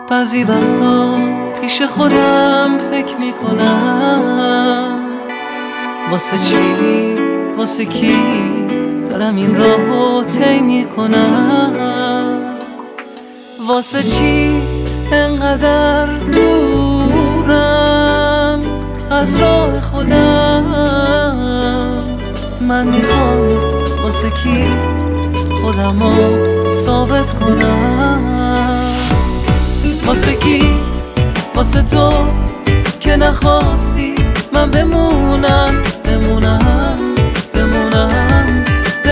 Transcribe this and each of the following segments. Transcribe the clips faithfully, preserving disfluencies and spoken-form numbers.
بعضی وقتا پیش خودم فکر میکنم واسه چی، واسه کی دارم این راهو طی میکنم، واسه چی انقدر دورم از راه خودم. من میخوام واسه کی خودمو ثابت کنم، واسه کی؟ واسه تو که نخواستی من بمونم بمونم بمونم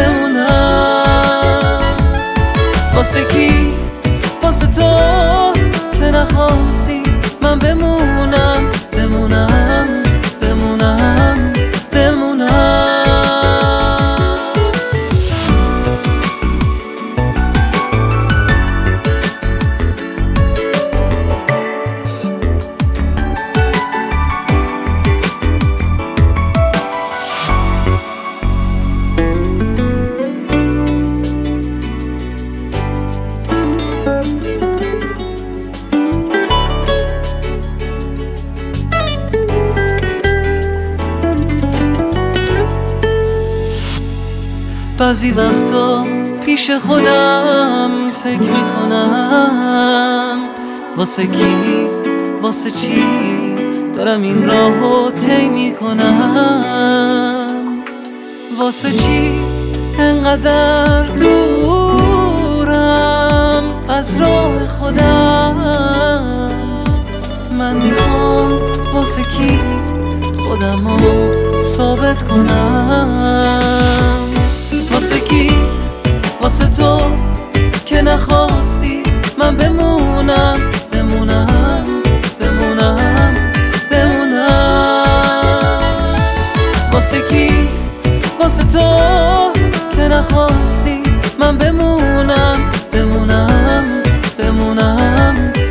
بمونم. واسه کی؟ واسه تو که نخواستی من بمونم بمونم بمونم بمونم. بعضی وقتا پیش خودم فکر میکنم واسه کی، واسه چی دارم این راهو طی میکنم، واسه چی انقدر دورم از راه خودم. من میخوام واسه کی خودمو ثابت کنم، واسه کی؟ واسه تو که نخواستی من بمونم بمونم بمونم بمونم. واسه کی؟ واسه تو که نخواستی من بمونم بمونم بمونم